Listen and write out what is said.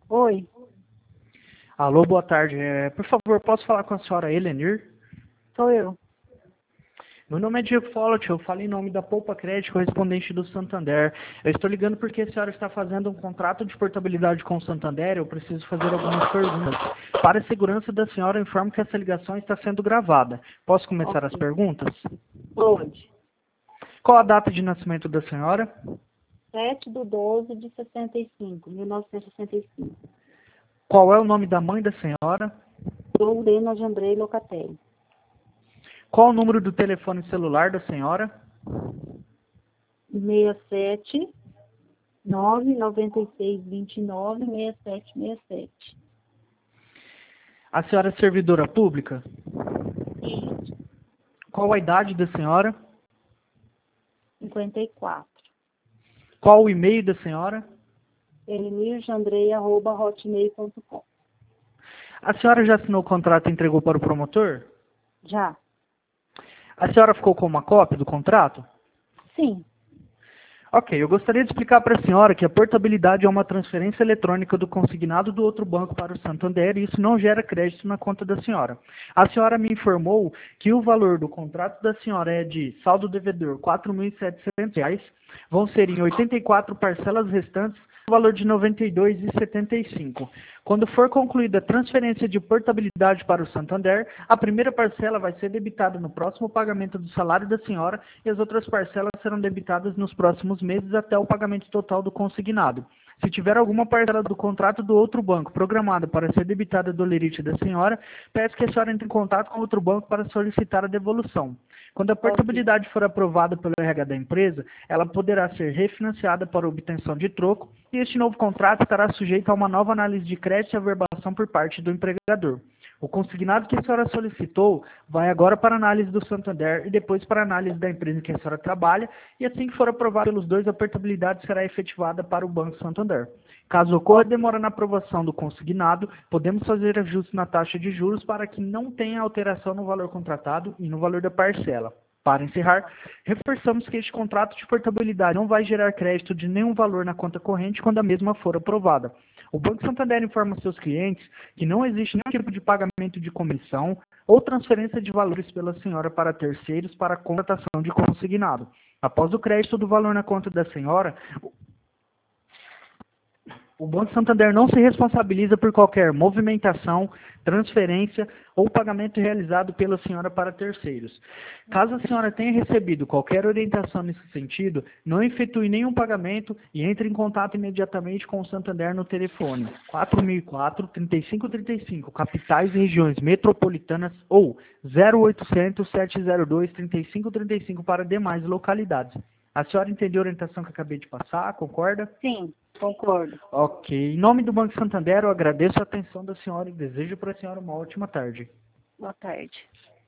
Oi, Alô, boa tarde. Por favor, posso falar com a senhora Helenir? sou eu. Meu nome é Diego Follett, eu falo em nome da Poupa Crédito, correspondente do Santander. Eu estou ligando porque a senhora está fazendo um contrato de portabilidade com o Santander. Eu preciso fazer algumas perguntas. Para a segurança da senhora, eu informo que essa ligação está sendo gravada. Posso começar as Ok. perguntas? Pode. Qual a data de nascimento da senhora? 7/12/65, 1965. Qual é o nome da mãe da senhora? Lorena de Andrei Locatelli. Qual o número do telefone celular da senhora? 67 996 29 6767. A senhora é servidora pública? Isso. Qual a idade da senhora? 54. Qual o e-mail da senhora? elenirjandrei@hotmail.com. A senhora já assinou o contrato e entregou para o promotor? Já? A senhora ficou com uma cópia do contrato? Sim. Ok, eu gostaria de explicar para a senhora que a portabilidade é uma transferência eletrônica do consignado do outro banco para o Santander e isso não gera crédito na conta da senhora. A senhora me informou que o valor do contrato da senhora é de saldo devedor R$ 4.700, vão ser em 84 parcelas restantes, o valor de R$ 92,75. Quando for concluída a transferência de portabilidade para o Santander, a primeira parcela vai ser debitada no próximo pagamento do salário da senhora e as outras parcelas serão debitadas nos próximos meses até o pagamento total do consignado. Se tiver alguma parcela do contrato do outro banco programada para ser debitada do lerite da senhora, peço que a senhora entre em contato com outro banco para solicitar a devolução. Quando a Ok. portabilidade for aprovada pelo RH da empresa, ela poderá ser refinanciada para obtenção de troco e este novo contrato estará sujeito a uma nova análise de crédito e averbação por parte do empregador. O consignado que a senhora solicitou vai agora para a análise do Santander e depois para a análise da empresa em que a senhora trabalha, e assim que for aprovado pelos dois, a portabilidade será efetivada para o Banco Santander. Caso ocorra Ok. demora na aprovação do consignado, podemos fazer ajustes na taxa de juros para que não tenha alteração no valor contratado e no valor da parcela. Para encerrar, reforçamos que este contrato de portabilidade não vai gerar crédito de nenhum valor na conta corrente quando a mesma for aprovada. O Banco Santander informa seus clientes que não existe nenhum tipo de pagamento de comissão ou transferência de valores pela senhora para terceiros para a contratação de consignado. Após o crédito do valor na conta da senhora, o Banco Santander não se responsabiliza por qualquer movimentação, transferência ou pagamento realizado pela senhora para terceiros. Caso a senhora tenha recebido qualquer orientação nesse sentido, não efetue nenhum pagamento e entre em contato imediatamente com o Santander no telefone 4004-3535, capitais e regiões metropolitanas ou 0800-702-3535 para demais localidades. A senhora entendeu a orientação que eu acabei de passar? Concorda? Sim, concordo. Ok. Em nome do Banco Santander, eu agradeço a atenção da senhora e desejo para a senhora uma ótima tarde. Boa tarde.